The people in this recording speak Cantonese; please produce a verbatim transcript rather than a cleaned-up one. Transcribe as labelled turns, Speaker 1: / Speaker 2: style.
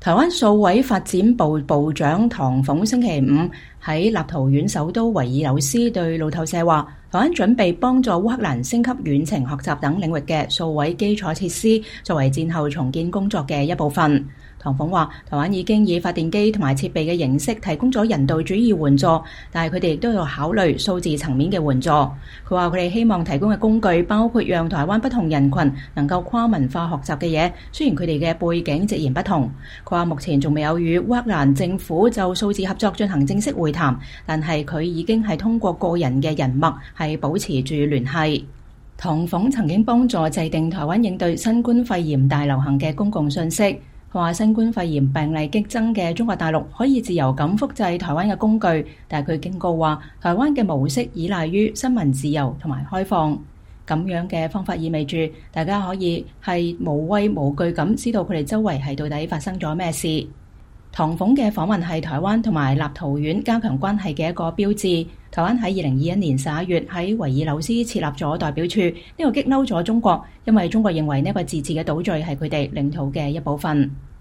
Speaker 1: 台灣數位發展部部長唐鳳星期五喺立陶宛首都維爾紐斯對路透社話，台灣準備幫助烏克蘭升級遠程學習等領域嘅數位基礎設施，作為戰後重建工作嘅一部分。唐鳳話，台灣已經以發電機同埋設備嘅形式提供咗人道主義援助，但係佢哋亦都要考慮數字層面嘅援助。佢話佢哋希望提供嘅工具包括讓台灣不同人群能夠跨文化學習嘅嘢，雖然佢哋嘅背景截然不同。佢話目前仲未有與烏克蘭政府就數字合作進行正式會談，但係佢已經係通過個人嘅人脈係保持住聯繫。唐鳳曾經幫助制定台灣應對新冠肺炎大流行嘅公共信息。佢話新冠肺炎病例激增嘅中國大陸可以自由咁複製台灣嘅工具，但係佢警告話台灣嘅模式依賴於新聞自由同埋開放。咁樣嘅方法意味住大家可以係無畏無懼咁知道佢哋周圍係到底發生咗咩事。唐鳳嘅訪問係台灣同埋立陶宛加強關係嘅一個標誌。台灣喺二零二一年十一月喺維爾紐斯設立咗代表處，呢個激嬲咗中國，因為中國認為呢個自治嘅島嶼係佢哋領土嘅一部分。